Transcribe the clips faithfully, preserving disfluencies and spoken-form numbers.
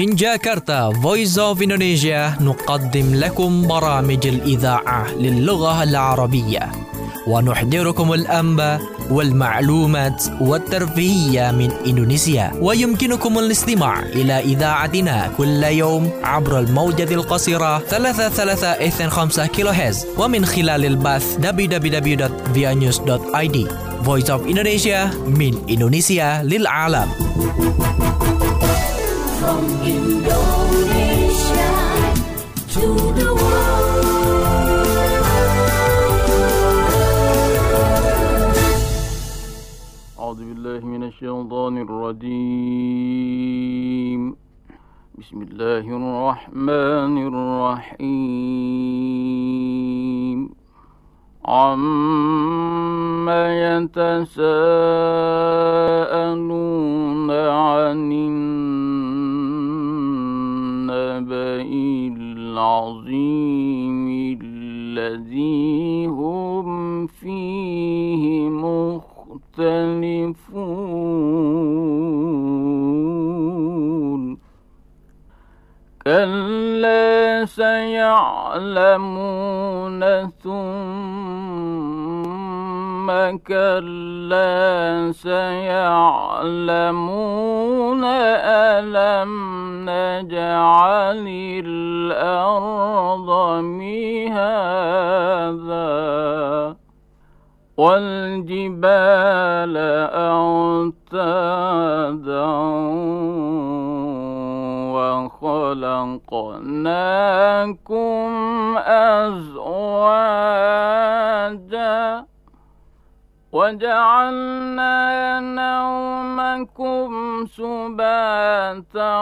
من جاكرتا Voice of Indonesia نقدم لكم برامج الإذاعة للغة العربية ونحضركم الأنباء والمعلومات والترفيهية من إندونيسيا. ويمكنكم الاستماع إلى إذاعتنا كل يوم عبر الموجة القصيرة ثلاثة ثلاثة اثنين خمسة كيلو هرتز ومن خلال البث دبليو دبليو دبليو دوت via news دوت i d. Voice of Indonesia من إندونيسيا للعالم. From Indonesia to the world. أعوذ بالله من الشيطان الرجيم. بسم الله الرحمن الرحيم. عما يتساءلون عن النبأ العظيم الذي هم فيه مختلفون. كلا سيعلمون ثم كلا سيعلمون ألم نجعل الأرض مهادا والجبال أوتادا وخلقناكم أزواجا وجعلنا نومكم سباتا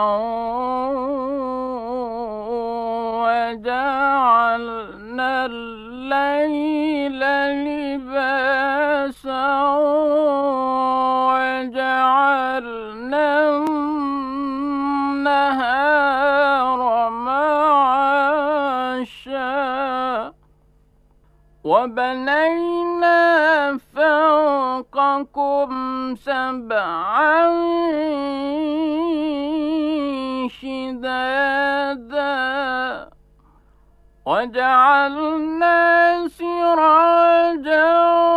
وجعلنا الليل لباسا وجعلنا النهار معاشا وبنينا فوقكم سبعا شدادا وجعلنا سراجا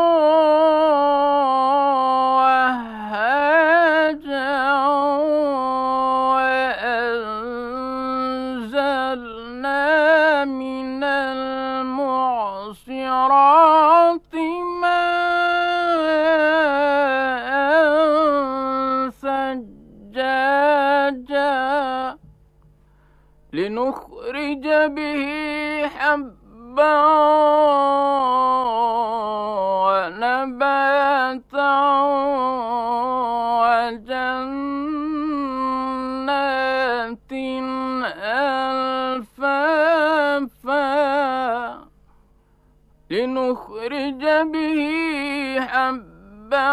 وهاجا وأنزلنا من المعصرات ماء ثجاجا لنخرج به حبا ونباتا وجنات ألفافا لنخرج به حبا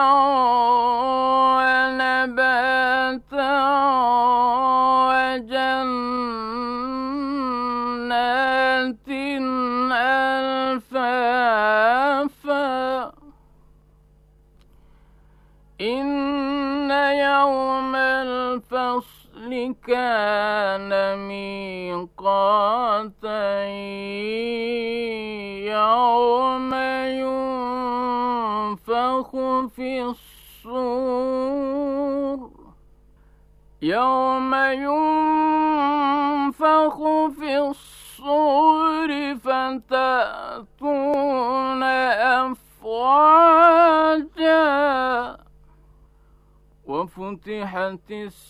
ونباتا وجنات ألفافا إن يوم الفصل كان ميقاتا يوم ينفخ في الصور يوم ينفخ في الصور فتأتون أفواجا وفتحت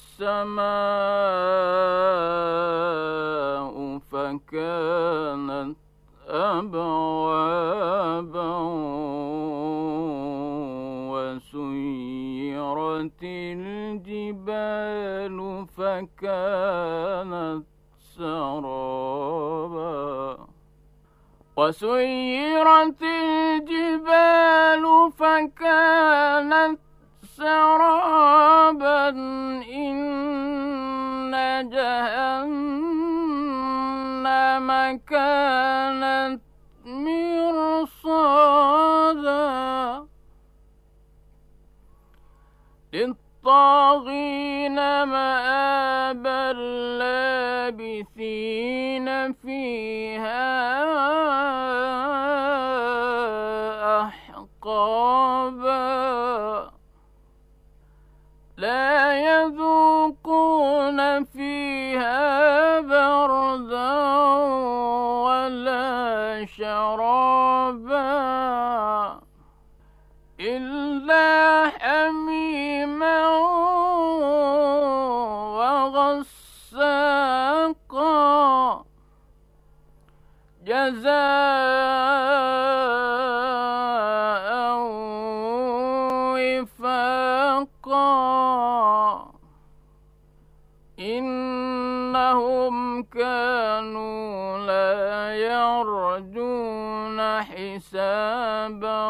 السماء فكانت أبوابا وسيرت الجبال فكانت سرابا وسيرت الجبال فكانت سرابا إن جهنم كانت مرصادا للطاغين مآبا لابثين فيها أحقابا لا يذوقون فيها بردا ولا شرابا إلا حميما وغساقا جزاء وفاقا إنهم كانوا لا يرجون حسابا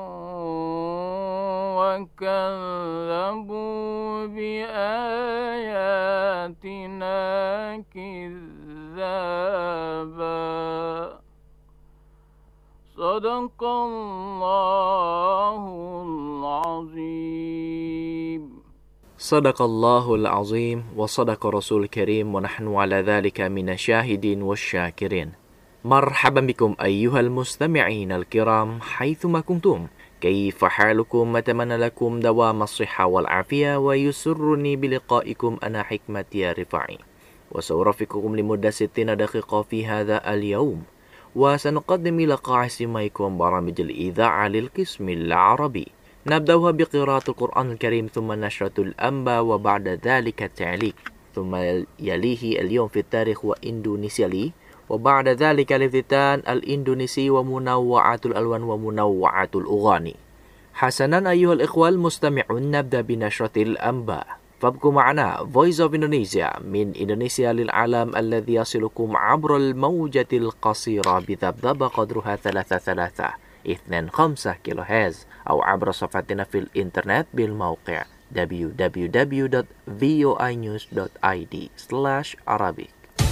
وكذبوا بآياتنا كذابا صدق الله العظيم. صدق الله العظيم وصدق رسول الكريم ونحن على ذلك من الشاهدين والشاكرين. مرحبا بكم أيها المستمعين الكرام حيثما كنتم. كيف حالكم؟ أتمنى لكم دوام الصحة والعافية، ويسرني بلقائكم أنا حكمة يا رفاعي، وسأرافقكم لمدة ستين دقيقة في هذا اليوم، وسنقدم لقاء عاصميكم برامج الإذاعة للقسم العربي. نبدأها بقراءة القرآن الكريم، ثم نشرة الأنباء، وبعد ذلك التعليق، ثم يليه اليوم في التاريخ وإندونيسيا لي، وبعد ذلك الافتتان الإندونيسي ومنوعات الألوان ومنوعات الأغاني. حسنا أيها الإخوة المستمعون، نبدأ بنشرة الأنباء، فابقوا معنا Voice of Indonesia من إندونيسيا للعالم الذي يصلكم عبر الموجة القصيرة بذبذبة قدرها ثلاثة ثلاثة اثنين خمسة كيلو هرتز، أو عبر صفحتنا في الإنترنت بالموقع دبليو دبليو دبليو دوت فوي نيوز دوت آي دي سلاش عربي.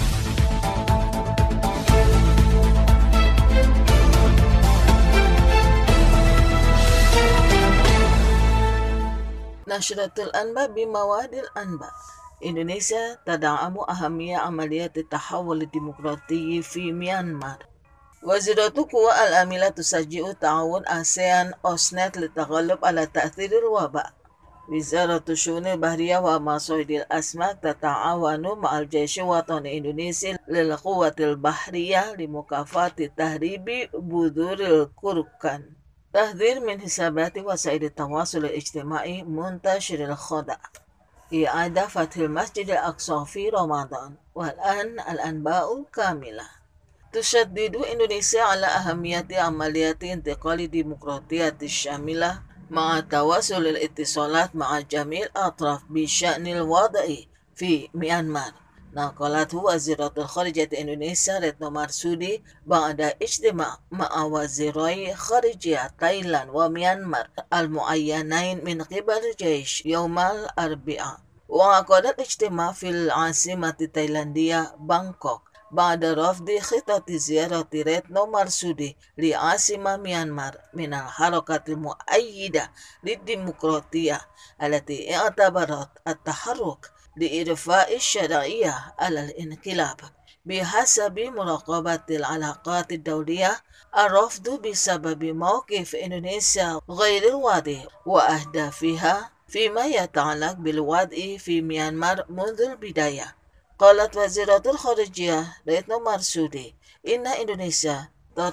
نشرة الأنباء بمواد الأنباء. إندونيسيا تدعم أهمية عملية التحول الديمقراطي في ميانمار. وزارة القوى العاملة تشجع تعاون آسيان أوسنت للتغلب على تأثير الوباء. وزارة الشؤون البحرية ومصائد الأسماك تتعاون مع الجيش الوطني الإندونيسي للقوة البحرية لمكافحة تهريب بذور الكركان. تحذير من حسابات وسائل التواصل الاجتماعي منتشر الخدع. إعادة فتح المسجد الأقصى في رمضان. والآن الأنباء كاملة. تشدد إندونيسيا على أهمية عمليات انتقال ديمقراطية شاملة مع تواصل الاتصالات مع جميع الأطراف بشأن الوضع في ميانمار. نقلته وزيرة الخارجية إندونيسيا ريتنو مرسودي بعد اجتماع مع وزيري خارجية تايلاند وميانمار المعينين من قبل الجيش يوم الأربعاء. وعقد الاجتماع في العاصمة التايلاندية بانكوك بعد رفض خطة زيارة ريتنو مرسودي لعاصمة ميانمار من الحركة المؤيدة للديمقراطية التي اعتبرت التحرك لإرفاع الشرعية على الانقلاب. بحسب مراقبة العلاقات الدولية، الرفض بسبب موقف إندونيسيا غير الواضح وأهدافها فيما يتعلق بالوضع في ميانمار منذ البداية. قالت وزيرة الخارجية ريتنو مرسودي إن إندونيسيا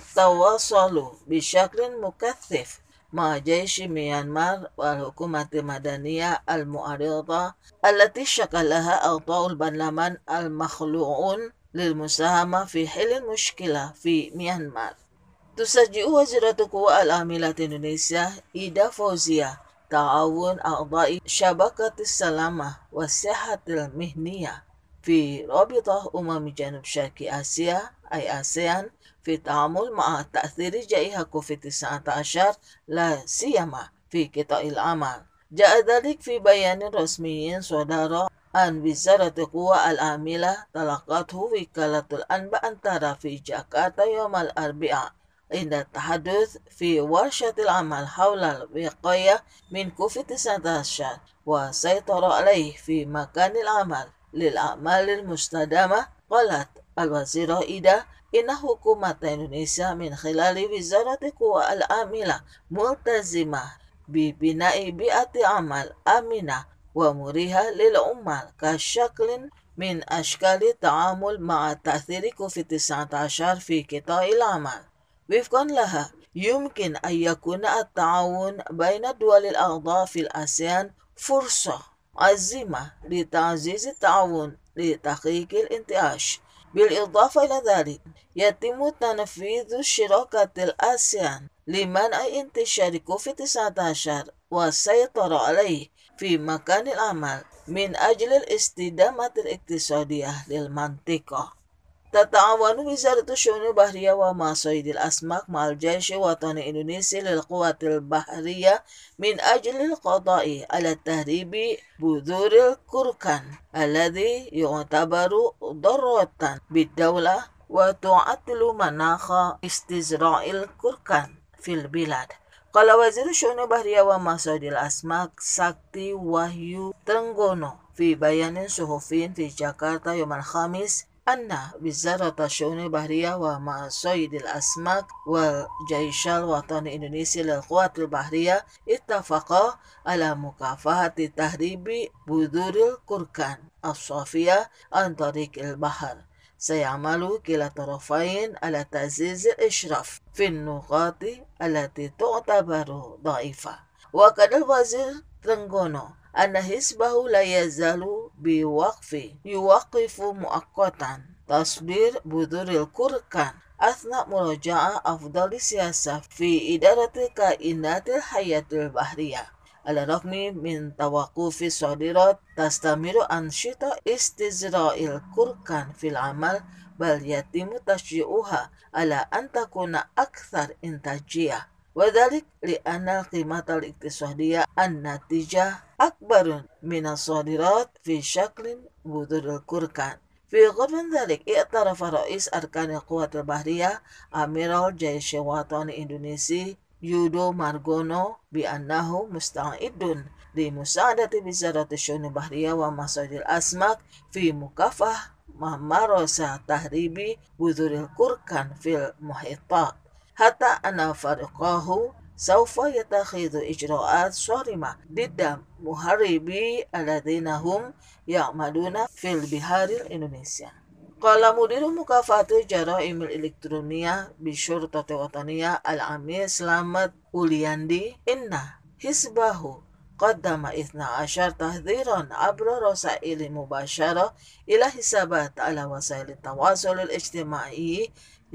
تتواصل بشكل مكثف مع جيش ميانمار والحكومة المدنية المعارضة التي شكلها أعضاء البرلمان المخلوعون للمساهمة في حل المشكلة في ميانمار. تشجع وزيرة القوى العاملة إندونيسيا إيدا فوزية تعاون أعضاء شبكة السلامة والصحة المهنية في رابطة أمم جنوب شرق آسيا أي آسيان في التعامل مع تأثير جائحة كوفيد تسعة عشر لا سيما في قطاع العمل. جاء ذلك في بيان رسمي صدر عن وزارة القوى العاملة تلقته وكالة الأنباء أنتارا في جاكرتا يوم الأربعاء عند التحدث في ورشة العمل حول الوقاية من كوفيد تسعة عشر والسيطرة عليه في مكان العمل للأعمال المستدامة قالت الوزيرة إيدا إن حكومة إندونيسيا من خلال وزارة القوى العاملة ملتزمة ببناء بيئة عمل آمنة ومريحة للعمال كشكل من أشكال التعامل مع تأثير كوفيد تسعة عشر في قطاع العمل. وفقا لها يمكن أن يكون التعاون بين الدول الأعضاء في الآسيان فرصة عظيمة لتعزيز التعاون لتحقيق الانتعاش. بالإضافة إلى ذلك يتم تنفيذ شراكة الآسيان لمنع انتشار كوفيد تسعة عشر والسيطرة عليه في مكان العمل من أجل الاستدامة الاقتصادية للمنطقة. تتعاون وزارة الشؤون البحرية ومصايد الأسماك مع الجيش الوطني الإندونيسي للقوات البحرية من أجل القضاء على تهريب بذور الكركان الذي يعتبر ضرورة بالدولة وتعطل مناخ استزراع الكركان في البلاد. قال وزير الشؤون البحرية ومصايد الأسماك ساكتي وahyu Trenggono في بيان صحفي في جاكرتا يوم الخميس أن وزارة الشؤون البحرية ومصايد الأسماك والجيش الوطني الإندونيسي للقوات البحرية اتفقا على مكافحة تهريب بذور الكركان الصافية عن طريق البحر. سيعمل كلا الطرفين على تعزيز الإشراف في النقاط التي تعتبر ضعيفة. وقال الوزير ترنغونو أن حزبه لا يزال بوقف يوقف مؤقتا تصدير بذور الكركان أثناء مراجعة أفضل السياسة في إدارة الكائنات الحية البحرية. على الرغم من توقف الصادرات تستمر أنشطة استزراع الكركان في العمل، بل يتم تشجيعها على أن تكون أكثر إنتاجية، وذلك لأن القيمة الاقتصادية الناتجة أكبر من الصادرات في شكل بذور الكركان. في غض ذلك اعترف رئيس أركان القوات البحرية أميرال الجيش الوطني الإندونيسي يودو مارغونو بأنه مستعد لمساعدة وزارة الشؤون البحرية ومصايد الأسماك في مكافحة ممارسة تهريب بذور الكركان في المحيطات، حتى أن فريقه سوف يتخذ إجراءات صارمة ضد مهربي الذين هم يعملون في البحار الإندونيسية. قال مدير مكافحة الجرائم الإلكترونية بالشرطة الوطنية العميد سلامت أولياندي إن حزبه قدم اثنا عشر تحذيرا عبر رسائل مباشرة إلى حسابات على وسائل التواصل الاجتماعي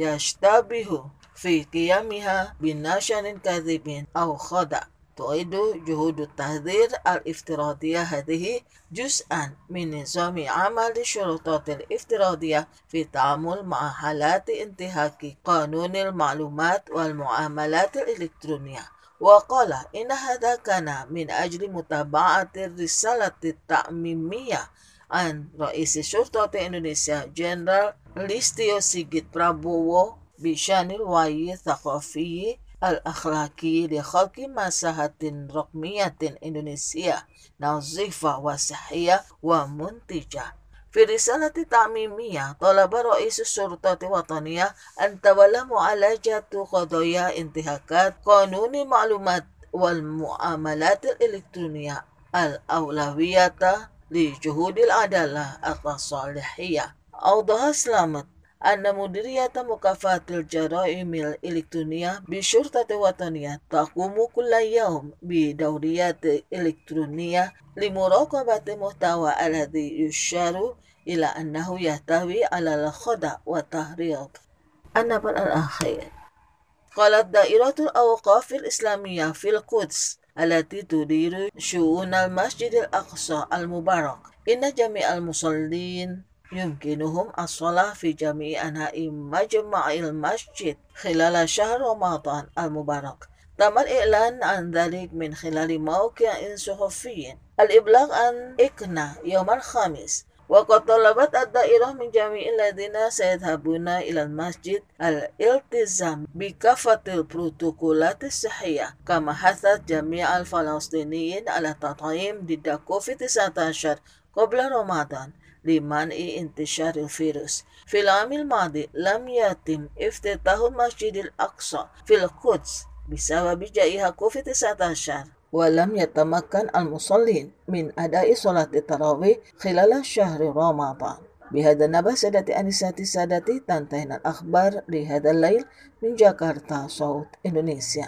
يشتبه في قيامها بنشر كاذب أو خدع. تعد جهود التحذير الافتراضية هذه جزءا من نظام عمل الشرطات الافتراضية في التعامل مع حالات انتهاك قانون المعلومات والمعاملات الإلكترونية. وقال إن هذا كان من أجل متابعة الرسالة التعميمية عن رئيس الشرطة إندونيسيا جنرال ليستيو سيغit prabowo بشأن الوعي الثقافي الأخلاقي لخلق مساحة رقمية إندونيسية نظيفة وصحية ومنتجة. في رسالة تعميمية طلب رئيس الشرطة الوطنية أن تولى معالجة قضايا انتهاكات قانون المعلومات والمعاملات الإلكترونية الأولوية لجهود العدالة التصالحية. أوضح سلامت أن مديرية مكافحة الجرائم الإلكترونية بالشرطة الوطنية تقوم كل يوم بدوريات إلكترونية لمراقبة المحتوى الذي يشار إلى أنه يحتوي على الخدع والتحريض. النبأ الأخير. قالت دائرة الأوقاف الإسلامية في القدس التي تدير شؤون المسجد الأقصى المبارك إن جميع المصلين يمكنهم الصلاة في جميع أنحاء مجمع المسجد خلال شهر رمضان المبارك. تم الإعلان عن ذلك من خلال موقع صحفي الإبلاغ عن إكنا يوم الخميس. وقد طلبت الدائرة من جميع الذين سيذهبون إلى المسجد الالتزام بكافة البروتوكولات الصحية، كما حثت جميع الفلسطينيين على التطعيم ضد كوفيد تسعة عشر قبل رمضان لمنع انتشار الفيروس. في العام الماضي لم يتم افتتاح المسجد الأقصى في القدس بسبب جائحة كوفيد تسعة عشر، ولم يتمكن المصلين من أداء صلاة التراويح خلال شهر رمضان. بهذا النبأ سادتي أنساتي سادتي تنتهي الأخبار لهذا الليل من جاكرتا صوت إندونيسيا.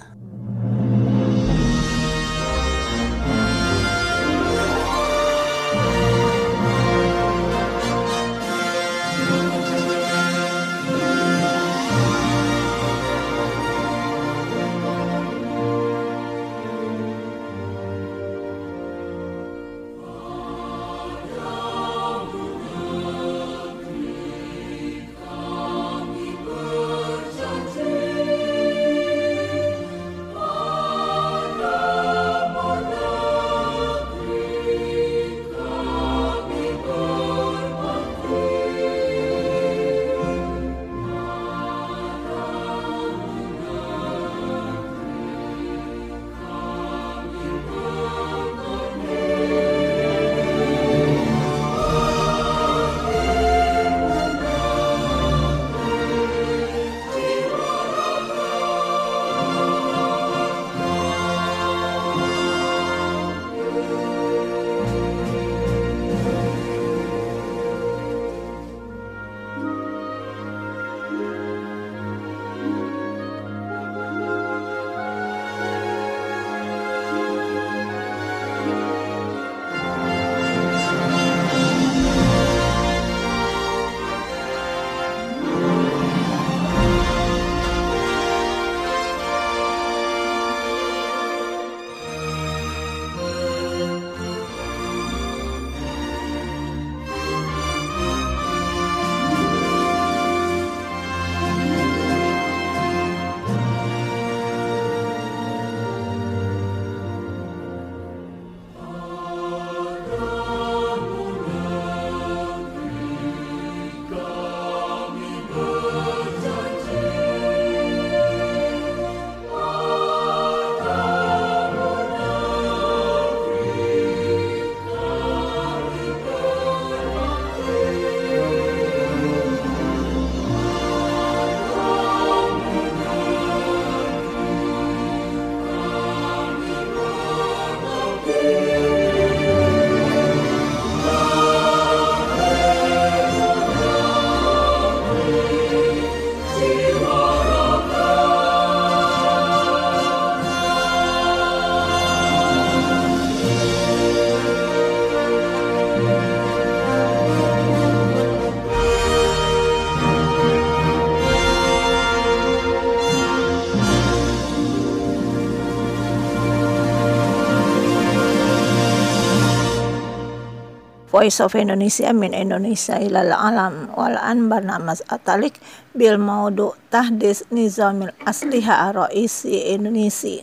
Voice of Indonesia min Indonesia ilal alam wal an barnamas atalik bil maudu tahdis nizamil asliha raisi Indonesia.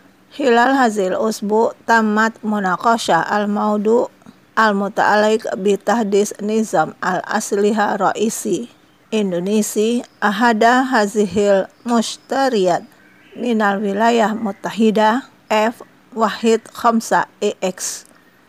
Hilal hazil usbu tamat munaqasha al maudu al muta'alaik bi tahdis nizam al asliha raisi Indonesia ahada hazihil mustariyat minal wilayah mutahida F wahid khamsa E X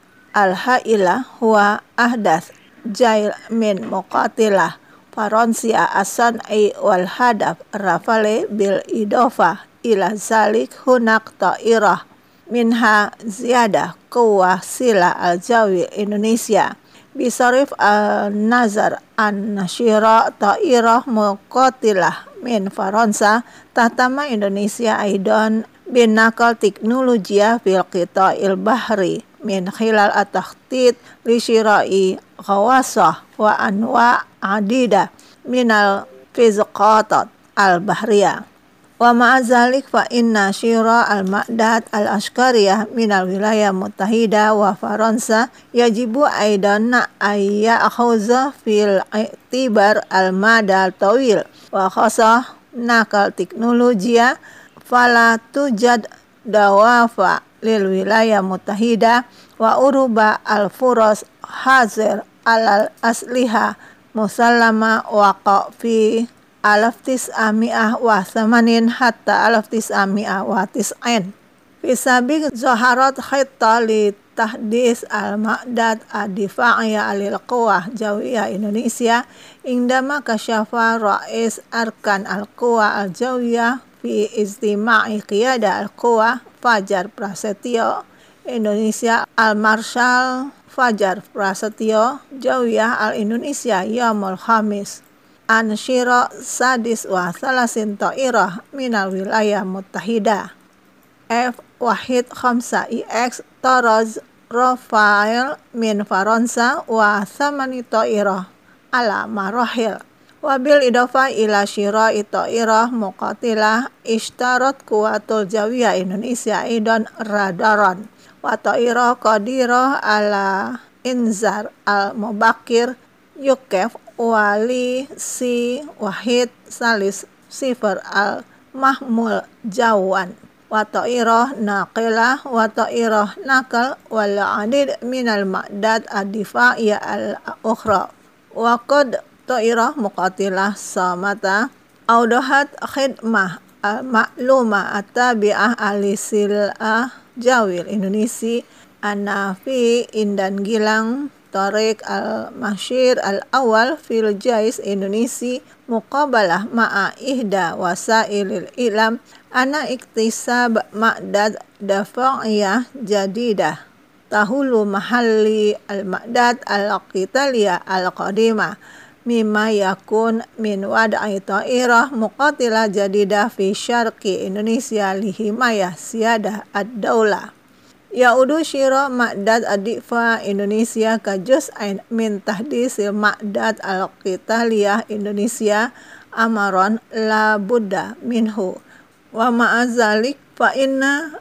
al-ha'ila huwa ahdath jail min muqatilah Faransia asan-i wal hadaf rafale bil idofa ila zalik hunak ta'irah minha ziyadah quwah sila al-jawi Indonesia bisarif al-nazar an-nashira ta'irah muqatilah min Faransa tahtama Indonesia aidan bin nakal teknologiya fil qita'il bahri min khilal at-takhtit li syira'i ghawasah wa anwa' adida minal fizqatat al-bahriyah wa ma'azalik fa inna syira al-ma'dat al-ashkariyah minal wilayah mutahida wa Faransa yajibu aidan ayya akhuza fil i'tibar al-mada al-tawil wa khasah nakal teknologiya fala tujad dawafa lil wilayah mutahida wa uruba al-furas hazir alal asliha musallama waqa fi alaf tis'ami'ah wa samanin hatta alaf tis'ami'ah wa tis'in fi sabiq zaharat khitta li tahdis al-ma'dad ad-difa'iyah alil quwah jawiyah Indonesia indama kasyafa rais arkan al-quwah al-jawiyah fi istima'i qiyada al-quwah Fajar Prasetyo Indonesia al-Marshal Fajar Prasetyo Jawiyah al-Indonesia Yaumul Khamis Ansyiro Sadis wa Salasin Ta'irah minal wilayah Muttahidah F Wahid Khamsa I X Taraz Rafael min Faransa wa Thamani Ta'irah ala marahil wabil idofa ila syira ta'irah muqatilah ishtarat kuwatul jawiyah Indonesia idon radaran wa ta'irah qadirah ala inzar al-mubakir yukef wali si wahid salis sifar al-mahmul jawan wa ta'irah naqilah wa ta'irah nakal wal adid minal ma'dad ad-difa'iyah al-ukhra wa qad ta'irah muqatilah samata audahat khidmah al-ma'lumah at-tabi'ah al-silah jawil Indonesia anafi indan gilang Tariq al-Mashir al-awal fil jais Indonesia muqabalah ma'a ihda wasailil ilam ana iktisab ma'dad dafa'iyah jadidah tahulu mahalli al-ma'dad al-qitaliyah al-qadimah mimma yakun min wad'i ta'irah muqatilah jadidah fi syarqi Indonesia lihimayah siyadah ad-daulah Yaudu syira ma'dad ad-difa Indonesia ka juz'ain min tahdisil ma'dad al-qitaliyah Indonesia amaron la budda minhu wa ma'azalik fa inna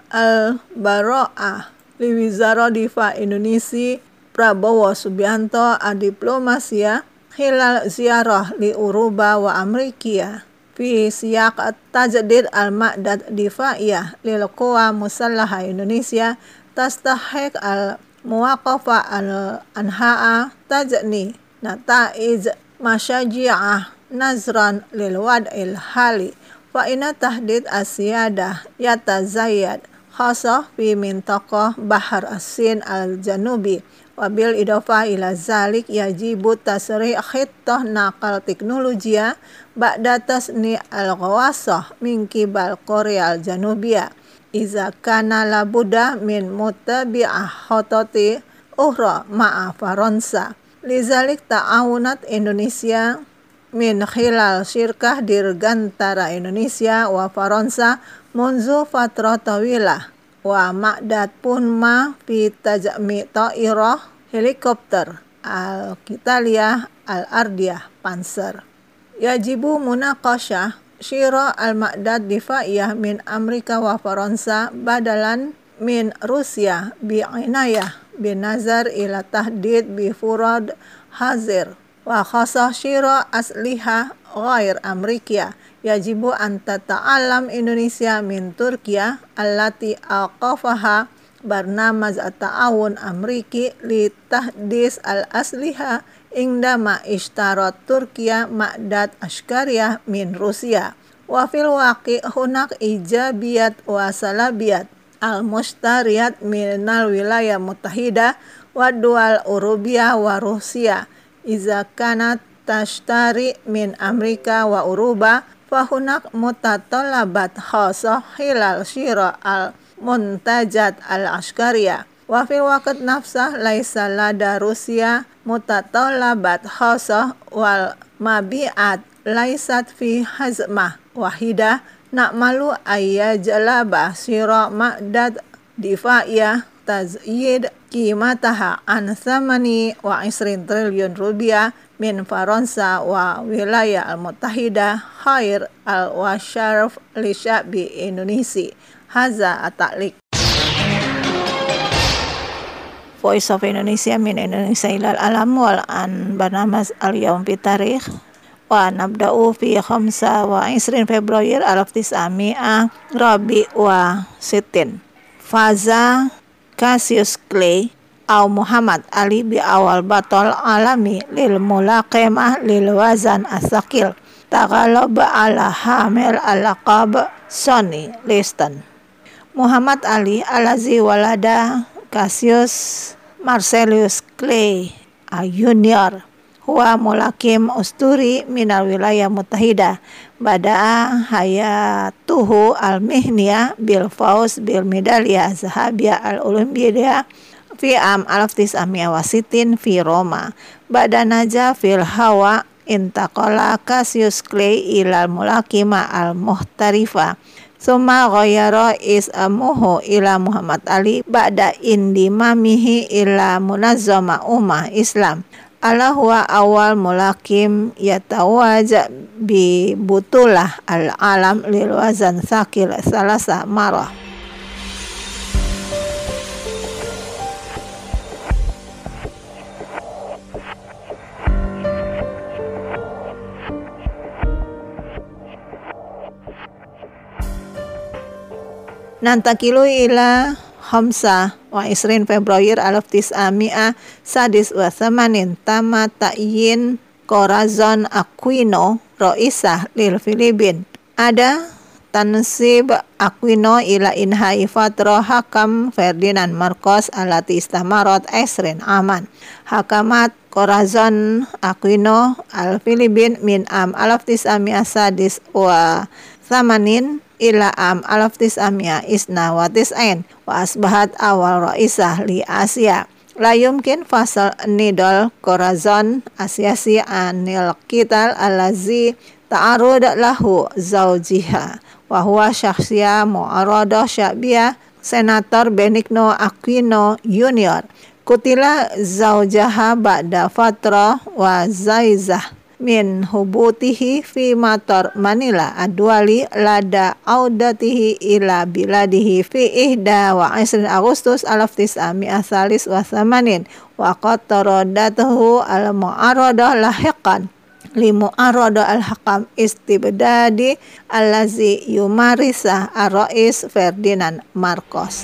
al-bara'ah liwizara difa Indonesia Prabowo Subianto ad-diplomasia hilal ziarah li Uruba wa Amerikia fi siyaq at-tajdid al-ma'dad difa'iyah lil quwa musallaha Indonesia tastahiq al-muwaqafa al-anha'a tajni nataiz masyaji'ah nazran lil wad'il hali fa inna tahdid asyadah yatazayyad khasah fi mintaqah Bahar As-Sin al-Janubi wabil idofa ila zalik yajibu tasri' khittah naqal teknologiya ba'da tasni al-ghawasah min kibal Korea al-Janubiyah iza kana labuda min mutabi'ah khototi uhra ma'a Faransa lizalik ta'awunat Indonesia min khilal syirkah dirgantara Indonesia wa Faransa munzu fatrah tawilah wa ma'dad pun ma fi tajami ta'irah helikopter al-qitaliyah al-ardiyah panser yajibu munaqasyah syira al-ma'dad difa'iyah min Amerika wa Faransa badalan min Rusia bi'inayah bin nazar ila tahdid bi furad hazir wa khasah syira asliha ghair Amerika yajibu an tata'alam Indonesia min Turkiya allati aqafaha barnamaz at-ta'awun Ameriki li tahdis al-asliha indama ishtarat Turkiya ma'dad ashkariyah min Rusia wa fil waqi hunak ijabiyat wa salabiyat al-mustariyat minal wilayah Muttahidah wa dual Urubiyah wa Rusia iza kanat tashtari min Amerika wa Uruba fahunak mutatalabat khasah hilal syira al-muntajat al-ashkariyah wa fil waqt nafsah laisa lada Rusia mutatalabat khasah wal mabi'at laisat fi hazmah wahidah na'malu ayyajalaba syira ma'dad difa'iyah tazyid qimataha an thamani wa isrin triliun rupiah min Faransa wa wilayah al-Muttahidah khair al-washaraf li sya'bi Indonesia haza at-ta'liq Voice of Indonesia min Indonesia ilal alam wal an barnamas al-yawm fi tarikh wa nabda'u fi khamsa wa isrin Februari alaf tis'ami'ah rabi wa sitin faza Cassius Clay au Muhammad Ali bi awal batol alami lil mulaqimah lil wazan asakil taghalab ala hamil al-laqab Sonny Liston Muhammad Ali alazi walada Cassius Marcellus Clay Junior huwa mulakim usturi minal wilayah mutahida bada'a hayatuhu al-mihniya bil fauz bil medalya zahabiyah al-olimpiyah fi am alaf tis'amiyah wasitin fi Roma ba'da naja fil hawa intaqala Cassius Clay ilal mulakima al-muhtarifa summa ghayara is'amuhu ila Muhammad Ali ba'da indimamihi ila munazzama ummah Islam ala huwa awal mulakim yatawaja bi butulah al-alam lil wazan thaqil salasa marah. Nantakilu ila Hamsa wa isrin Februari alaf tis'ami'a sadis wa thamanin tama ta'yin Corazon Aquino Roisah lil Filipin ada tansib Aquino ila inhai fatra hakam Ferdinand Marcos alati istamarot isrin aman hakamat Corazon Aquino al Filipin min am alaf tis'ami'a sadis wa thamanin ila am alaf tis'ami'a isna wa tis'ain wa asbahat awal Roisah li Asia la yumkin fasal nidol Corazon asyasi anil qital alazi ta'arud lahu zawjiha wa huwa syakhsiyah mu'aradah sya'biyah Senator Benigno Aquino Junior kutila zawjaha ba'da fatra wa zaizah min hubutihi fi matar Manila adwali lada audatihi ila biladihi fi ihda wa isrin Agustus alaf tis'ami'a salis wa thamanin wa qataradatuhu al mu'aradah lahiqan li mu'aradah al hakam istibdadi allazi yumarisa ar-rais Ferdinand Marcos.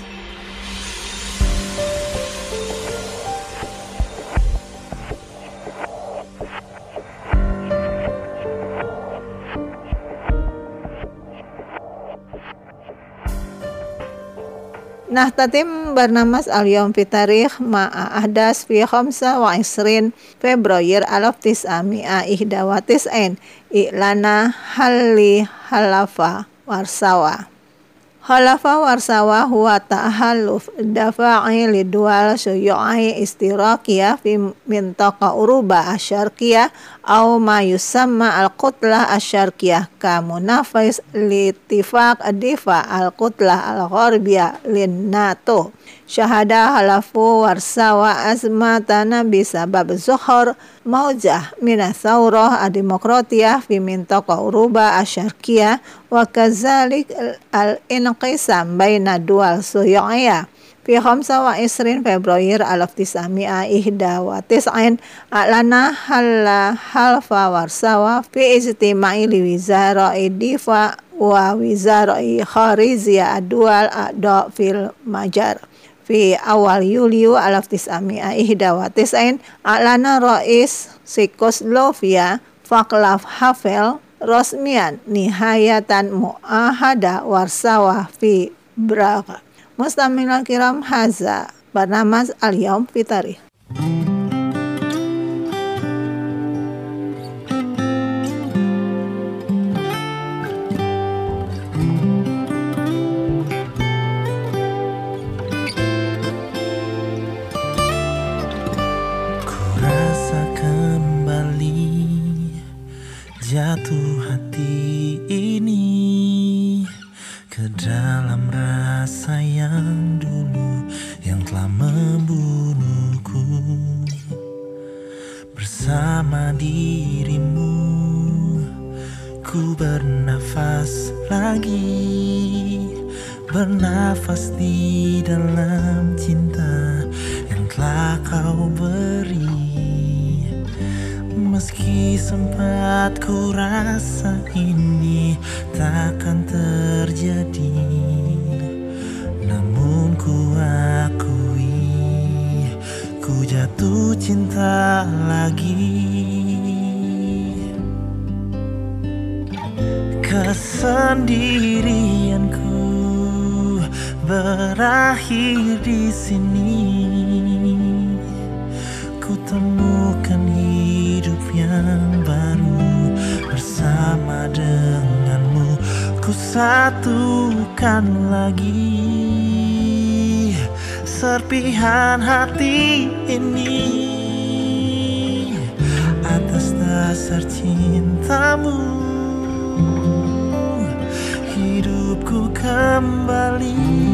Nah tatim barnamas al-yawm fi tarikh ma'a ahdas fi khamsa wa isrin Februari alaf tis'ami'a ihda wa tis'ain i'lana halli halafa Warsawa. Halafa Warsawa huwa ta'ahalluf dafa'i lidual syuyu'i istiraqiyah fi mintaqa Uruba asyarqiyah au ma yusamma al-qutlah asyarqiyah ka munafis litifaq ad-difa al-qutlah al-gharbiyah lin NATO. Syahada halafu Warsawa azmatana bisabab zuhur maujah mina thawrah ad-demokratiyah fi mintaqa Uruba asyarqiyah wa kazalik al-inqisam baina dual syuyu'iyah fi khamsa wa isrin Februari alaf tis'ami'a ihda wa tis'ain a'lana halla halfa Warsawa fi ijtima'i li wizara'i difa wa wizara'i khariziyah ad-dual a'da fil majar fi awal Yuli alaf tis'ami'a ihda wa tis'ain a'lana rais Czechoslovakia Václav Havel Rosmian nihayatan mu'ahada Warsawa fi Praga. Mustamilal kiram haza barnamas al-yawm fi tarikh. Kurasa kembali jatuh hati ini ke dalam rasa yang dulu yang telah membunuhku. Bersama dirimu ku bernafas lagi, bernafas di dalam cinta yang telah kau beri. Meski sempat ku rasa ini takkan terjadi, namun ku akui ku jatuh cinta lagi. Kesendirianku berakhir di sini. Ku temukan hidup yang baru bersama denganmu. Ku satukan lagi serpihan hati ini atas dasar cintamu. Hidupku kembali.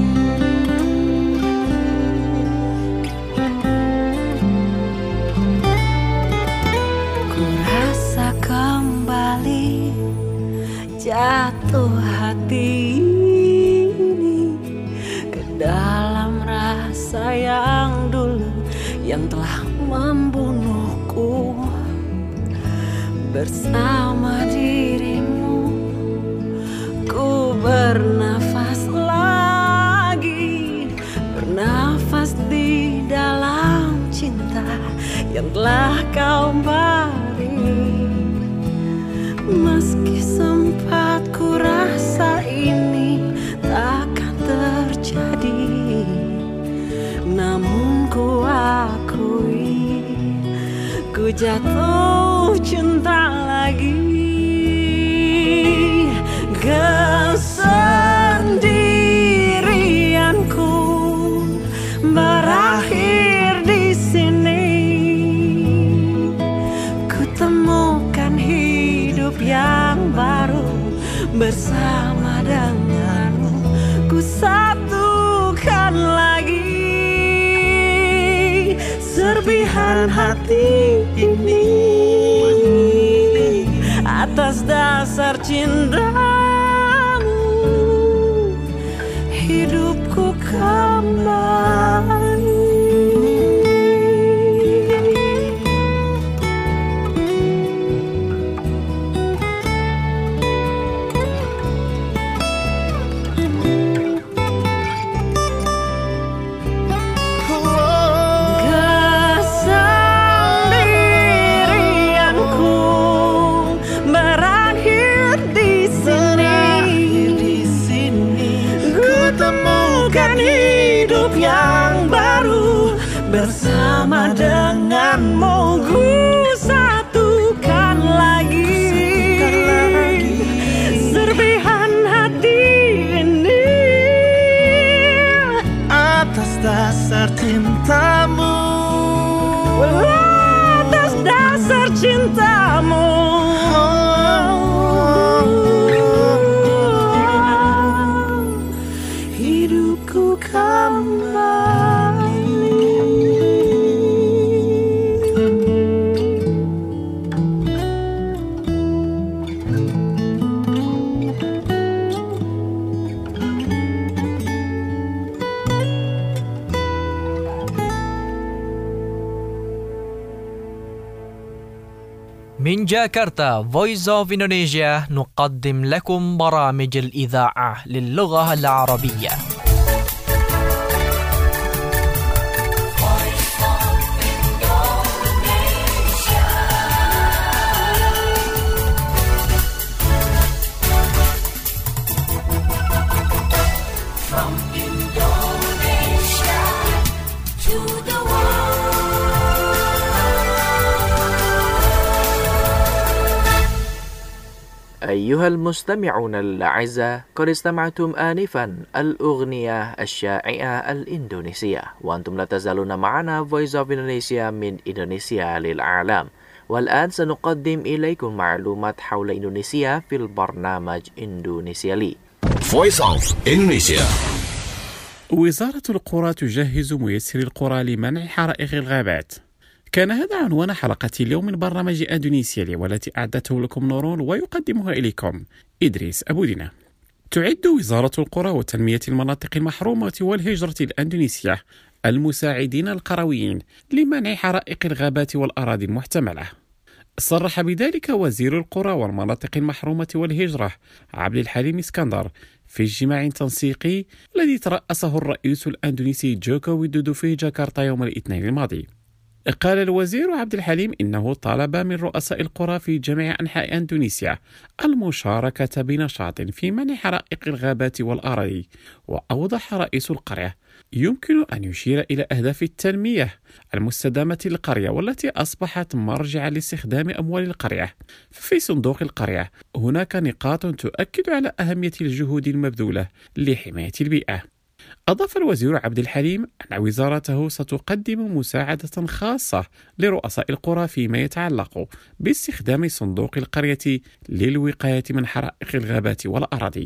Jatuh hati ini ke dalam rasa yang dulu yang telah membunuhku. Bersama dirimu ku bernafas lagi, bernafas di dalam cinta yang telah kau beri. Meski sempat ku rasa ini takkan terjadi, namun ku akui ku jatuh cinta lagi. Kesendirianku berakhir di sini. Ku temukan hidup yang baru bersama denganmu. Ku satukan lagi serpihan hati ini atas dasar cintamu. Hidupku kembali. Bersama denganmu ku satukan lagi, serpihan hati ini atas dasar cintamu. Atas dasar cintamu. Hidupku kembali. من جاكرتا Voice of Indonesia نقدم لكم برامج الإذاعة للغة العربية. From Indonesia to the أيها المستمعون الأعزاء، قد استمعتم آنفا الأغنية الشائعة الإندونيسية، وأنتم لا تزالون معنا Voice of Indonesia من إندونيسيا للعالم. والآن سنقدم إليكم معلومات حول إندونيسيا في البرنامج إندونيسيا لي. Voice of Indonesia. وزارة القرى تجهز ميسر القرى لمنع حرائق الغابات. كان هذا عنوان حلقة اليوم من برنامج إندونيسيا لي، والتي أعدته لكم نورون ويقدمها إليكم إدريس أبو دينا. تعد وزارة القرى وتنمية المناطق المحرومة والهجرة الأندونيسية المساعدين القرويين لمنع حرائق الغابات والأراضي المحتملة. صرح بذلك وزير القرى والمناطق المحرومة والهجرة عبد الحليم اسكندر في اجتماع تنسيقي الذي ترأسه الرئيس الأندونيسي جوكو ويدودو في جاكرتا يوم الاثنين الماضي. قال الوزير عبد الحليم إنه طلب من رؤساء القرى في جميع أنحاء إندونيسيا المشاركة بنشاط في منع حرائق الغابات والأراضي. وأوضح رئيس القرية يمكن أن يشير إلى أهداف التنمية المستدامة للقرية والتي أصبحت مرجعا لاستخدام أموال القرية. ففي صندوق القرية هناك نقاط تؤكد على أهمية الجهود المبذولة لحماية البيئة. أضاف الوزير عبد الحليم أن وزارته ستقدم مساعدة خاصة لرؤساء القرى فيما يتعلق باستخدام صندوق القرية للوقاية من حرائق الغابات والأراضي.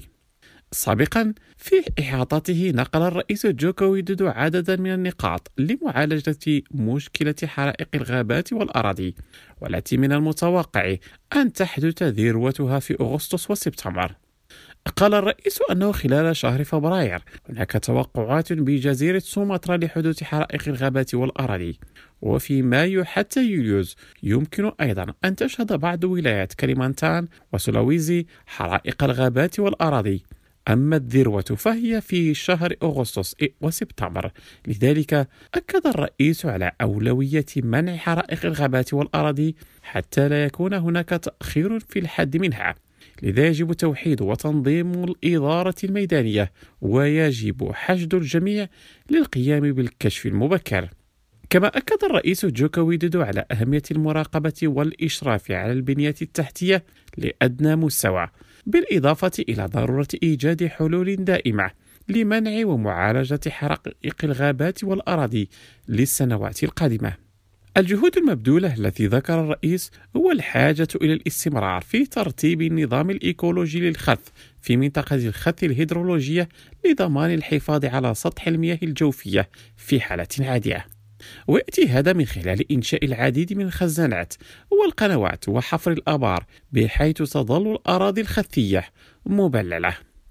سابقا في إحاطته نقل الرئيس جوكو ويدودو عددا من النقاط لمعالجة مشكلة حرائق الغابات والأراضي، والتي من المتوقع أن تحدث ذروتها في أغسطس وسبتمبر. قال الرئيس أنه خلال شهر فبراير هناك توقعات بجزيرة سومطرة لحدوث حرائق الغابات والأراضي، وفي مايو حتى يوليوز يمكن أيضا أن تشهد بعض ولايات كاليمانتان وسلاويزي حرائق الغابات والأراضي. أما الذروة فهي في شهر أغسطس وسبتمبر. لذلك أكد الرئيس على أولوية منع حرائق الغابات والأراضي حتى لا يكون هناك تأخير في الحد منها. لذا يجب توحيد وتنظيم الإدارة الميدانية، ويجب حشد الجميع للقيام بالكشف المبكر. كما أكد الرئيس جوكو ويدودو على أهمية المراقبة والإشراف على البنية التحتية لأدنى مستوى، بالإضافة إلى ضرورة إيجاد حلول دائمة لمنع ومعالجة حرائق الغابات والأراضي للسنوات القادمة. الجهود المبذولة التي ذكر الرئيس هو الحاجة إلى الاستمرار في ترتيب النظام الإيكولوجي للخث في منطقة الخث الهيدرولوجية لضمان الحفاظ على سطح المياه الجوفية في حالة عادية. ويأتي هذا من خلال إنشاء العديد من الخزانات والقنوات وحفر الآبار، بحيث تظل الأراضي الخثية مبللة.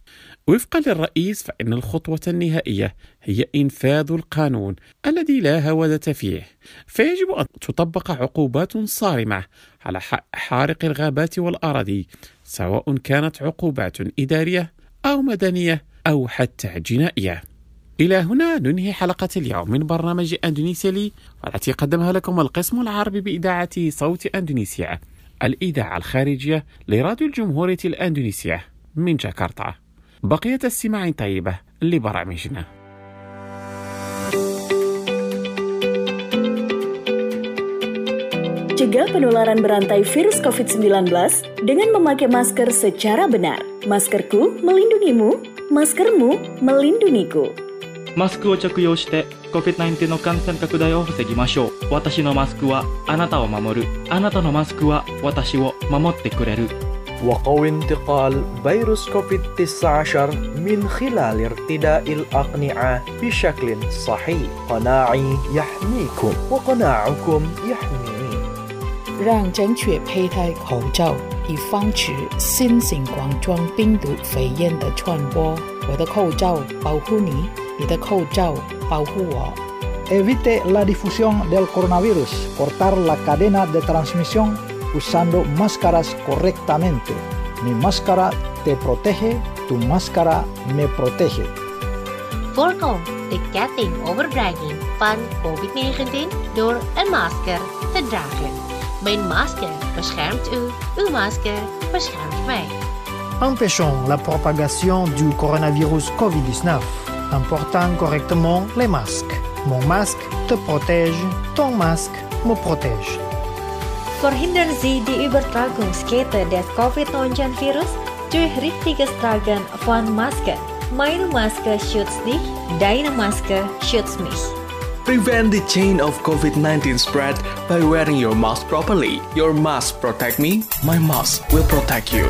وفقا للرئيس فإن الخطوة النهائية هي إنفاذ القانون الذي لا هوادة فيه، فيجب أن تطبق عقوبات صارمة على حارق الغابات والأراضي، سواء كانت عقوبات إدارية أو مدنية أو حتى جنائية. إلى هنا ننهي حلقة اليوم من برنامج أندونيسيا لي، والتي قدمها لكم القسم العربي بإذاعة صوت أندونيسيا، الإذاعة الخارجية لراديو الجمهورية الأندونيسية من جاكرتا. بقية استماع طيبة لبرامجنا. Cegah penularan berantai virus covid sembilan belas dengan memakai masker secara benar. Maskerku melindungimu, maskermu melindungiku. マスクを着用して コビッドナインティーン の感染拡大を防ぎましょう。私のマスクはあなたを守る。あなたのマスクは私を守ってくれる。 وقوي انتقال فيروس كوفيد تسعة عشر من خلال ارتداء الأقنعة بشكل صحيح. قناعي يحميكم وقناعكم يحميني. 让正确佩戴口罩，以防止新型冠状病毒肺炎的传播。我的口罩保护你，你的口罩保护我。 Evite la difusión del coronavirus. Cortar la cadena de transmisión usando máscaras correctamente. Mi máscara te protege, tu máscara me protege. Voorkom de ketting overdraging van covid negentien door een masker te dragen. Mijn masker beschermt u, uw masker beschermt mij. Empêchons la propagation du coronavirus covid dix-neuf en portant correctement les masques. Mon masque te protège, ton masque me protège. Verhindern Sie die Übertragungskette des covid neunzehn virus durch richtiges Tragen von Masken. Meine Maske schützt dich, deine Maske schützt mich. Prevent the chain of covid nineteen spread by wearing your mask properly. Your mask protect me, my mask will protect you.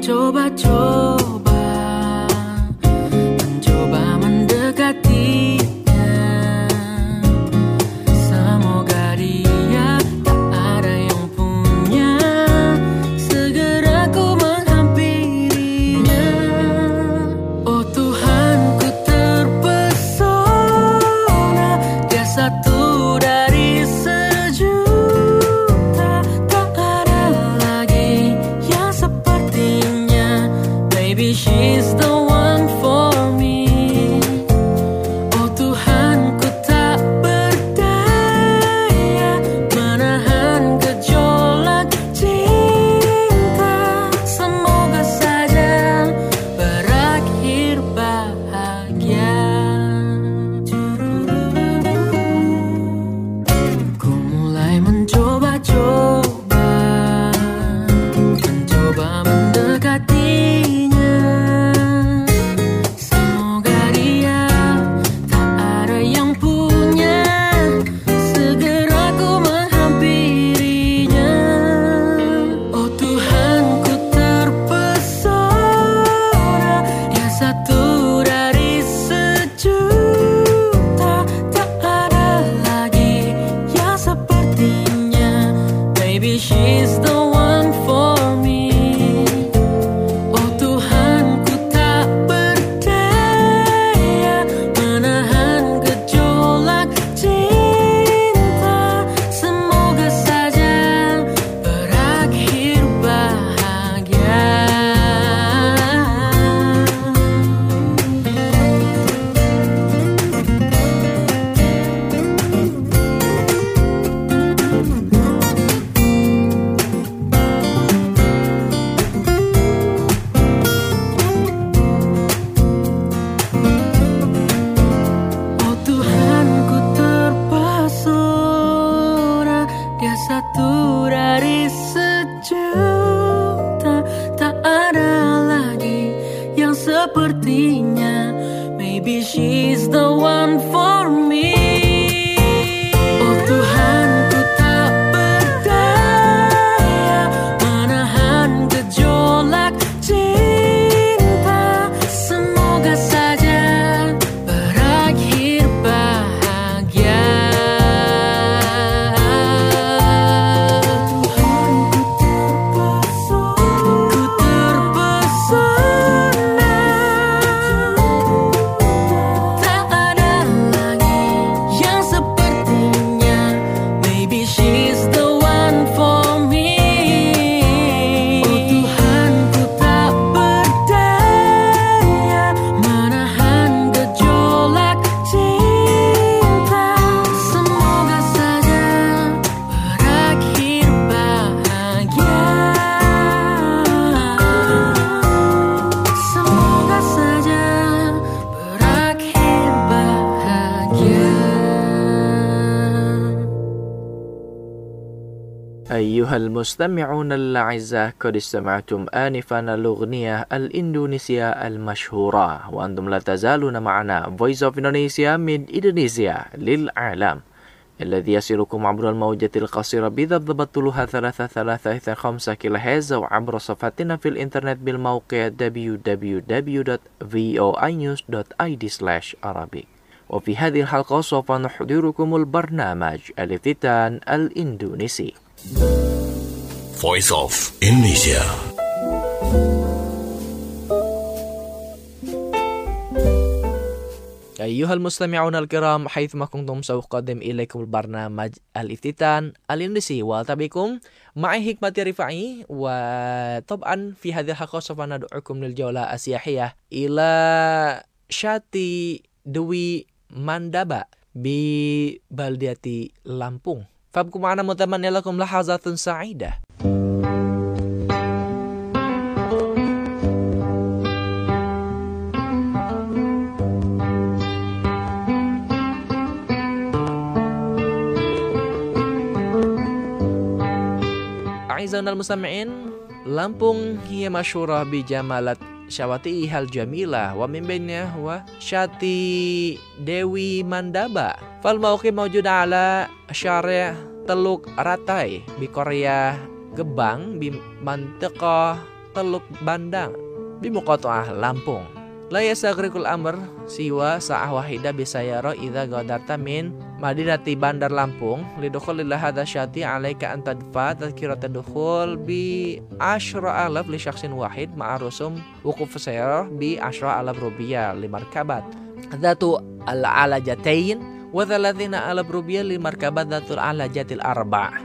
mencoba-coba, mencoba mendekatinya. Semoga dia tak ada yang punya, segera ku menghampirinya. Oh Tuhan, ku terpesona, dia satu dari sejuta, tak ada lagi yang sepertinya. Maybe she's the one for me. Oh Tuhan, ku tak berdaya menahan gejolak cinta. Semoga saja berakhir bahagia. Ku mulai mencoba-coba, mencoba mendekatinya. Semoga dia tak ada yang punya, segera ku menghampirinya. Oh Tuhan, ku terpesona, dia satu dari sejuta, tak ada lagi yang sepertinya. Maybe she's the one for me. Oh Tuhan, ku tak berdaya menahan gejolak cinta. Semoga saja berakhir bahagia. Oh Tuhan, ku terpesona, dia satu dari sejuta, tak ada lagi yang sepertinya. Maybe she's the one for me. Oh Tuhan, ku tak berdaya menahan gejolak cinta. Semoga saja berakhir bahagia. Tuhan, ku terpesona, tak ada lagi yang sepertinya. Maybe she's the one for me. Oh Tuhan, ku tak berdaya menahan gejolak cinta. Semoga saja berakhir bahagia. Semoga saja berakhir bahagia. أيها المستمعون الأعزاء، قد استمعتم آنفا الأغنية الإندونيسية المشهورة، وأنتم لا تزالون معنا Voice of Indonesia من إندونيسيا للعالم، الذي يصلكم عبر الموجة القصيرة بضبطها ثلاثة ثلاثة خمسة كيلو هرتز، أو عبر صفحتنا في الإنترنت بالموقع دبليو دبليو دبليو دوت فوي نيوز دوت آي دي سلاش عربي. وفي هذه الحلقة سوف نحضركم البرنامج الافتتان الإندونيسي. Voice of Indonesia. أيها المستمعون الكرام، حيثما كنتم سأقدم إليكم البرنامج الافتتان الإندونيسي، والتقيكم معي حكمة رفاعي. وطبعا في هذه الحلقة سوف ندعوكم للجولة السياحية إلى شاطئ دوي ماندابا ببلدة لامبونغ. فابقوا معنا متمنى لكم لحظات سعيدة. أعزائنا المستمعين، لامبونغ هي مشهورة بجمالات شواطئها الجميلة، ومن بينها هو شاطئ دوي ماندابا. فالموقع موجود على شارع Teluk Ratai بقرية Gebang بمنطقة Teluk Bandang bimuqata'ah Lampung. La yastaghriqul amr siwa sa'ah wahida bisayara idza qadarta min madinati Bandar Lampung lidukhul ila hadha syati alaika an tadfa tadhkirat dukhul bi ashra alaf li syakhsin wahid ma'a rusum wuquf sayara bi ashra alaf rupiah limarkabat dhatu al-alajatain wa thalathina alaf rupiah limarkabat dhatul alajatil arba'.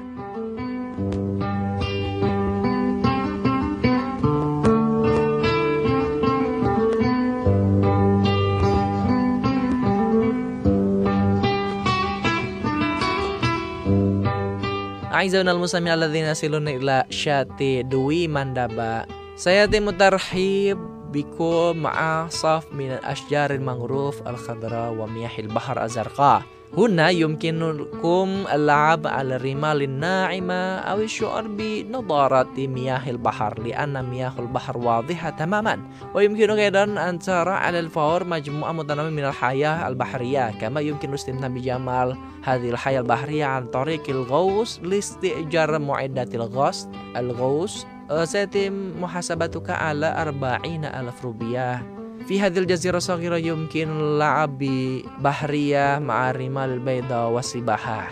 Aizanal muslimin alladzina siluna ila syati dwi mandaba. Saya timu tarhib bikum ma'a saf min al-ashjaril mangruf al-khadra wa miyahil bahar azarqa. Huna yumkinukum al-la'ab ala rimalin na'ima aw syu'ar bi nadarati miyahil bahar lianna miyahul bahar wadhiha tamaman wa yumkinu aidan an tara ala al-fawr majmu'ah mutanawwi min al-hayah al-bahriyah kama yumkinu istimna bi jamal hadhil hayah al-bahriyah an tariqil ghaus listi'jar mu'iddatil ghas al-ghaus sayatim muhasabatuka ala arba'ina alaf rupiah. Fi hadhil jazirah saghira yumkin la'abi bahriyah ma'a rimal bayda wasibahah.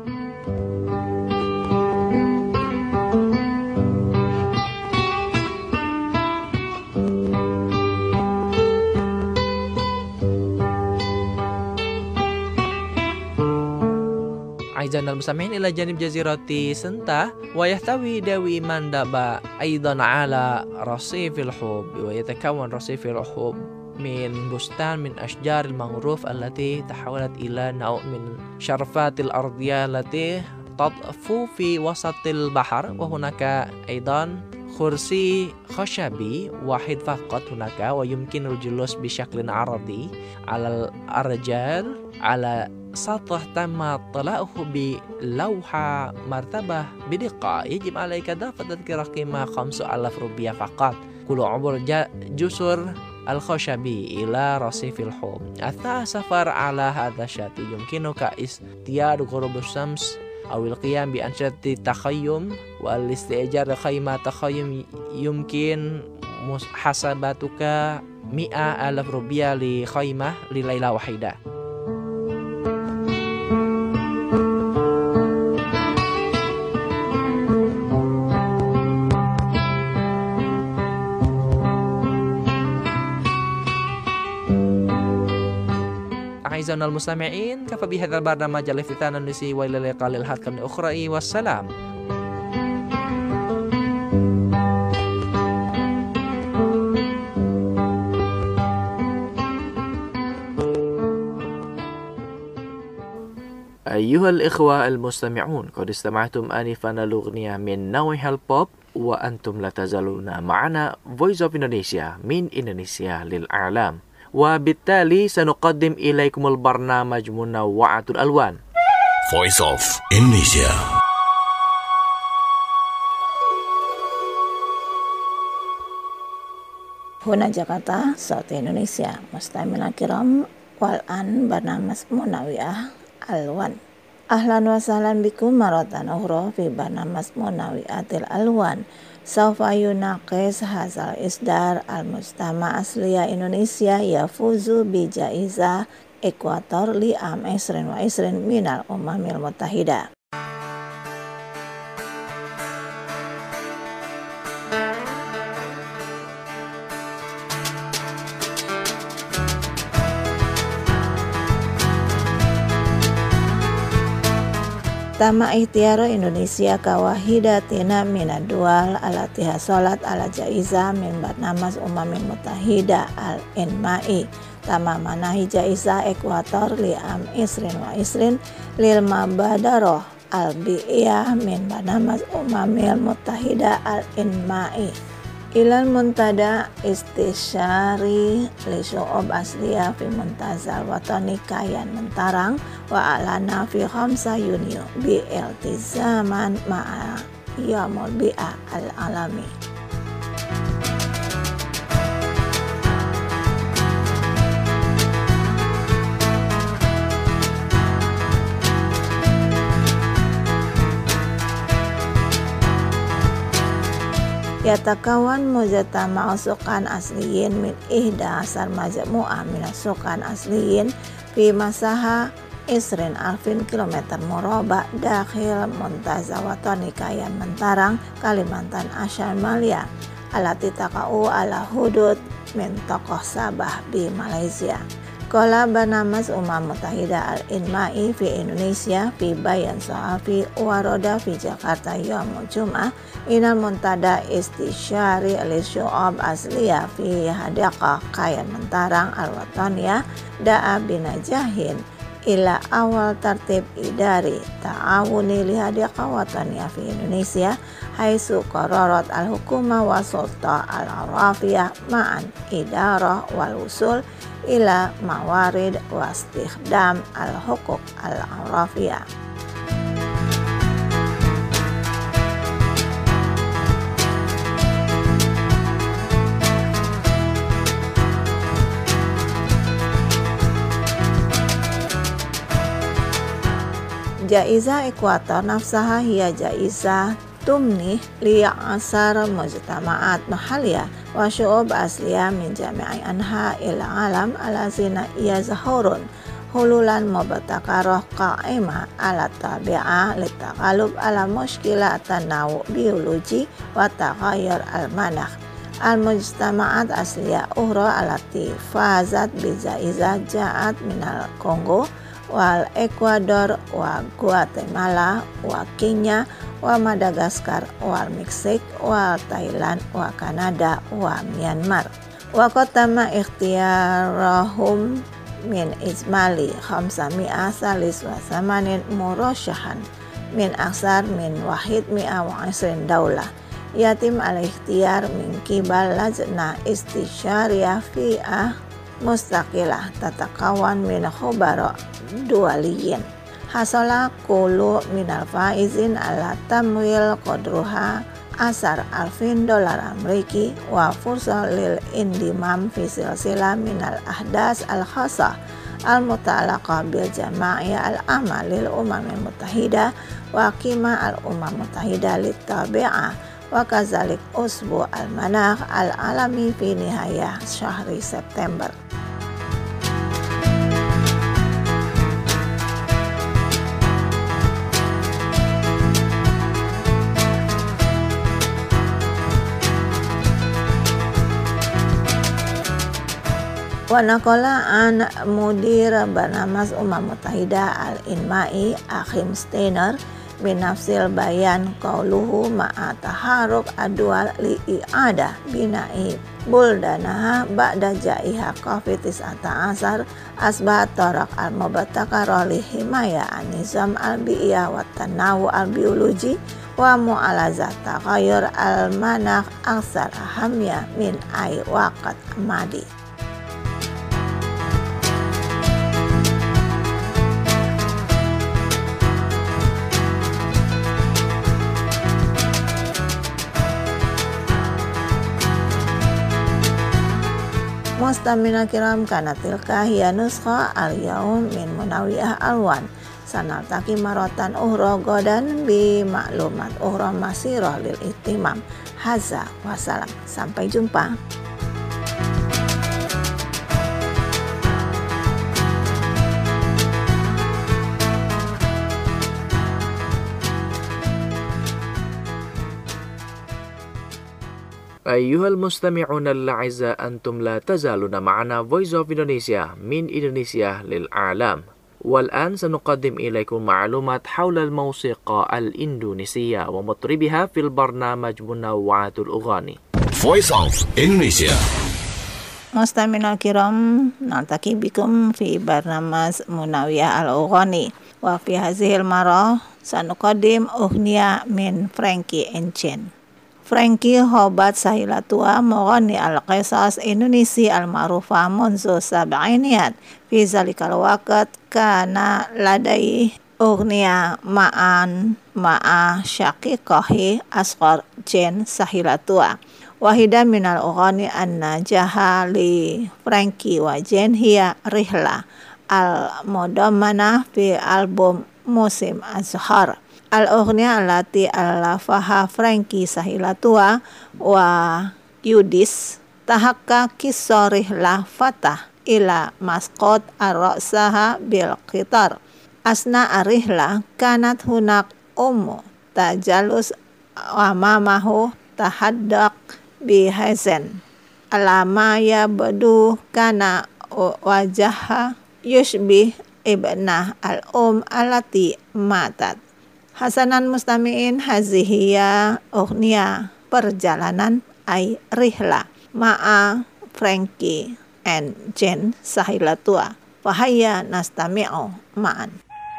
Aizan al-musamihin ila janib jazirati senta wa yahtawi dawi mandaba aidan ala rasifil hub wa yatakawan rasifil hub min bustan min ashjaril mangruf allati tahawalat ila naw' min syarfatil ardiyah allati tadfu fi wasatil bahar wa hunaka aidan kursi khashabi wahid faqat hunaka wa yumkinul julus bi syaklin aradi ala al-arjal ala sathah tamma tala'uhu bi lawha martabah bidiqa yajib alaika dafat tadhkira qimah khamsu alaf rupiah faqat kulu umur jusur al-khashabi ila rasifil hum atha safar ala hadha syati yumkinuka istiyad ghurubus syams awil qiyam bi ansyati takhayyum wal istijar khayma takhayyum yumkin muhasabatuka mi'a alaf rupiah li khaymah li laila wahidah. Aizanal mustami'in kafa bihadzal barnamij al-iftitan nisi wa ila liqa'il hakam ukhra'i wassalam. أيها الإخوة المستمعون قد استمعتم آنفا الأغنية من نوع البوب وأنتم لا تزالون معنا Voice of Indonesia من إندونيسيا للإعلام وبالتالي سنقدم إليكم البرنامج منوعة الألوان Voice of Indonesia. Huna Jakarta, South Indonesia. Mustamil kiram wal an barnamas munawiyah alwan. Ahlan wa sahlan bikum maratan ukhra fi barnamas munawiyatil alwan. Saufa yunaqis hazal isdar al-mustama asliya Indonesia yafuzu bi jaiza Ekuator li am isrin wa isrin minal umamil mutahida. Tama ikhtiaro Indonesia kawahidatina minadual alatiha salat ala jaiza min barnamas umamin mutahida al-inma'i. Tama manahi jaiza Ekuator li am isrin wa isrin lil mabadaroh al-bi'iyah min barnamas umamil mutahida al-inma'i. Ilal muntada istisyari li syu'ub asliya fi muntazal watani kayan mentarang wa alana fi khamsa yunio bi iltizaman ma'a yamul bi'a al-alami. يتكون مجتمع سكان أصليين من إحدى عشر مجموعة من السكان أصليين في مساحة عشرين ألف كيلومتر مربع داخل منتزه وطني Kayan Mentarang, Kalimantan Asyamaliyah التي تقع على حدود منطقة Sabah di Malaysia. Qala Barnamas Umam Mutahida Al-Inma'i fi Indonesia fi bayan sahafi waroda fi Jakarta yaumul Jum'ah inal muntada istisyari al-syu'ab asliya fi hadiqah Kayan Mentarang al-Wataniyah da'a binajahin ila awal tertib idari ta'awuni li hadiqah wataniyah fi Indonesia haitsu qararat al-hukuma wa sulta al-arafiyah ma'an idarah wal usul ila mawarid wa istikhdam al-huquq al-arafiyah. Jaizah Ekuator nafsaha hiya jaizah tumnih li'asar mujtama'at mahaliyah wa syu'ub asliyah min jami'i anha ila alam alazina yazhurun hululan mubtakaroh qa'imah ala tabi'ah litaqalub ala mushkilah tanawu biologi wa taghayyur al-manakh al-mujtama'at asliyah uhra alati fazat bijaizah ja'at minal Kongo wal Ecuador wa Guatemala wa Kenya wa Madagaskar wal Meksik wa Thailand wa Kanada wa Myanmar wa qatama ikhtiyarahum min ijmali khamsami'a salis wa samanin murasyahan min aksar min wahid mi'a wa isrin daulah yatim al-ikhtiyar min kibal lajna istisyariyah fi'ah mustaqilah tatakawan min khubara dualiyin hasala kulu minal faizin ala tamwil qadruha asar alfin dolar Ameriki wa fursa lil indimam fi silsilah minal ahdas al khasah al muta'alaqa bil jama'iyah al amal lil umamil mutahida wa qima al umam mutahida lit tabi'ah wa kazalik usbu al manakh al alami fi nihayah syahri September. Wa naqala an mudir Barnamas Umam Mutahida Al-Inma'i Akhim Steiner min nafsil bayan qauluhu ma'a taharuk adwal li i'adah bina'i buldanaha ba'da ja'iha covid tis'ata asar asbahat tarak al-mubtakara li himaya an-nizam al-bi'iyah wa tanawu al-biologi wa mu'alazat taghayyur al-manakh aksar ahamiyah min ay waqat madi. Mustamina kiram kana tilka hiya nuskha al-yaum min munawiyah alwan sanaltaki maratan uhra godan bi maklumat uhra masirah lil ihtimam haza wassalam. Sampai jumpa. أيها المستمعون الأعزاء أنتم لا تزالون معنا Voice of Indonesia من إندونيسيا للعالم والآن سنقدم إليكم معلومات حول الموسيقى الإندونيسية ومطربها في البرنامج منوعات الأغاني Voice of Indonesia. Mustamina kiram naltaki bikum fi barnamas munawiyah al-ughani wa fi hazihil marah sanuqaddim ughniya min Frankie Enchin. Frankie hobat sahilatua mughani al-qisas Indonesia al-ma'rufa munzu sab'iniyat fi zalikal waqt kana ladai ughniya ma'an ma'a syaqiqahi asghar Jen sahilatua wahida minal ughani anna jahali Frankie wa Jen hiya rihla al-mudammana fi album Musim Azhar al-ughniya allati alafaha Frankie Sahilatua wa Yudis tahakka kisorih la fatah ila masqot ar-ra'saha bil qitar asna arihla kanat hunak ummu tajalus amamahu tahaddak bihazen alama ya badu kana wajah yushbih ibnah al-um alati matat. Hasanan mustami'in hazihiya ughniya perjalanan ay rihla ma'a Frankie and Jane Sahilatua. Wahaya nastami'u ma'an.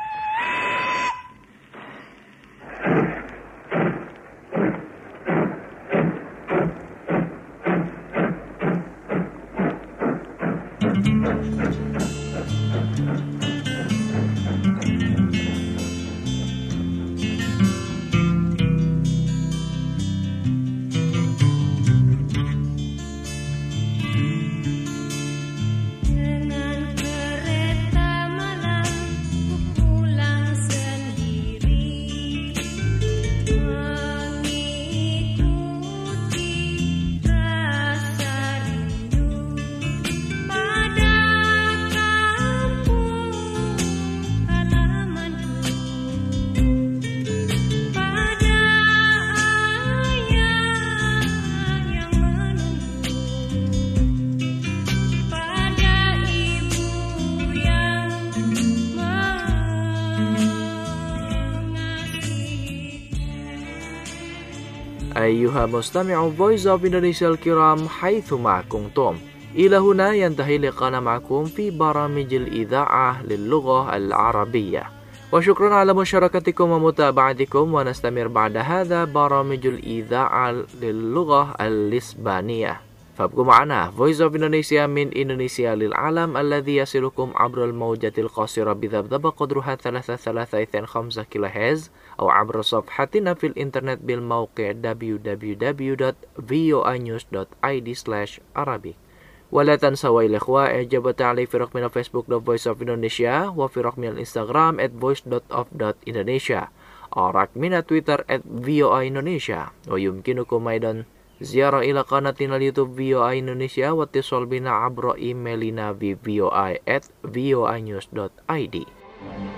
أيها مستمع Voice of Indonesia الكرام حيثما كنتم إلى هنا ينتهي لقاءنا معكم في برامج الإذاعة للغة العربية وشكرا على مشاركتكم ومتابعتكم ونستمر بعد هذا برامج الإذاعة للغة الإسبانية فابقوا معنا Voice of Indonesia من إندونيسيا للعالم الذي يصلكم عبر الموجة القصيرة بذبذبة قدرها ثلاثة ثلاثة اثنين خمسة كيلو هرتز أو عبر صفحتنا في الإنترنت بالموقع دبليو دبليو دبليو دوت فيو آي نيوز دوت آي دي سلاش عربي ولا تنسوا الإخوة إعجاب وتعليق في رقمنا فيسبوك دوت فويس أوف إندونيسيا وفي رقمنا الإنستغرام at voice dot of dot indonesia أو رقمنا تويتر at فيو آي إندونيسيا ويمكنكم أيضا زيارة إلى قناتنا اليوتيوب فيو آي إندونيسيا واتصال بنا عبر إيميلنا في فيو آي at فيو آي نيوز دوت آي دي.